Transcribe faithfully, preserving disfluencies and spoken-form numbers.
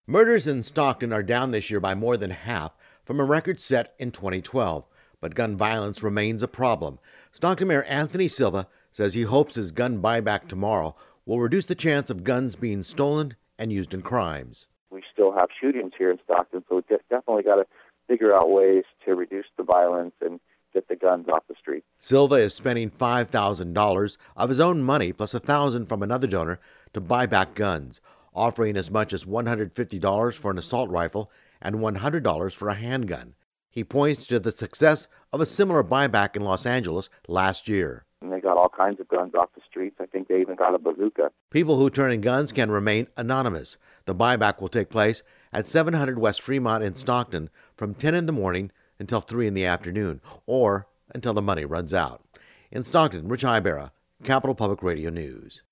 Murders in Stockton are down this year by more than half from a record set in twenty twelve, but gun violence remains a problem. Stockton Mayor Anthony Silva says he hopes his gun buyback tomorrow will reduce the chance of guns being stolen and used in crimes. We still have shootings here in Stockton, so we definitely got to figure out ways to reduce the violence and get the guns off the street. Silva is spending five thousand dollars of his own money plus one thousand dollars from another donor to buy back guns, offering as much as one hundred fifty dollars for an assault rifle and one hundred dollars for a handgun. He points to the success of a similar buyback in Los Angeles last year. And they got all kinds of guns off the streets. I think they even got a bazooka. People who turn in guns can remain anonymous. The buyback will take place at seven hundred West Fremont in Stockton from ten in the morning until three in the afternoon, or until the money runs out. In Stockton, Rich Ibarra, Capital Public Radio News.